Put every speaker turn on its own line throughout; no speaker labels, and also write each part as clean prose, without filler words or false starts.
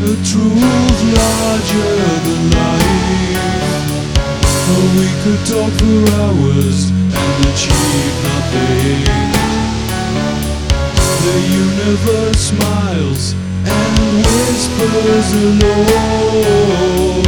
a truth larger than life. Oh, we could talk for hours and achieve nothing. The universe smiles and whispers alone.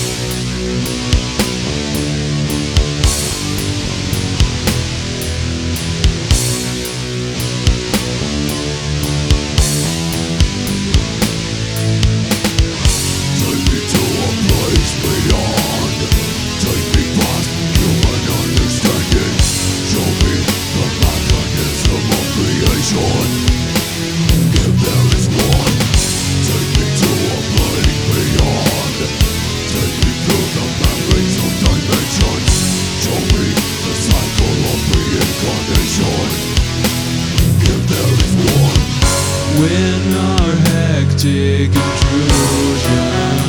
When our hectic intrusion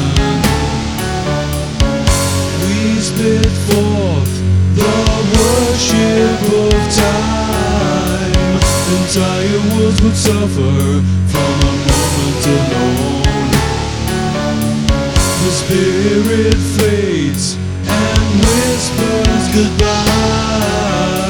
we spit forth the worship of time, entire worlds would suffer from a moment alone. The spirit fades and whispers goodbye.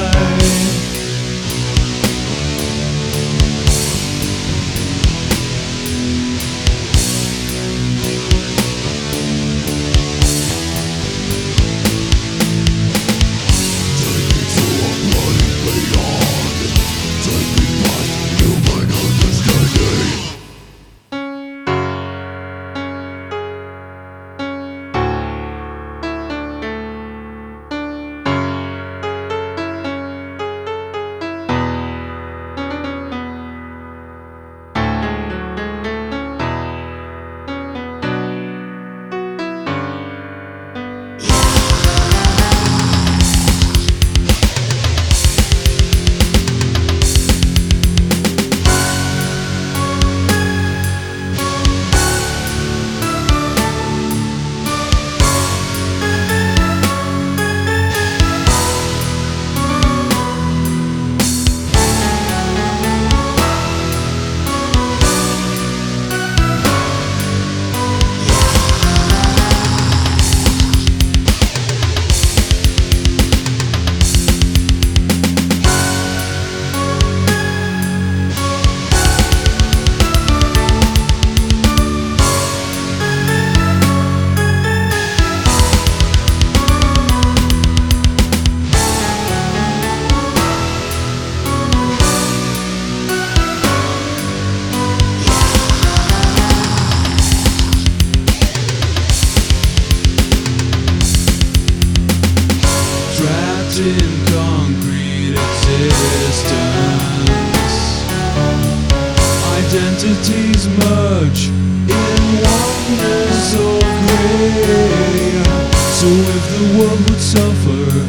In concrete existence, identities merge in oneness of grey. So if the world would suffer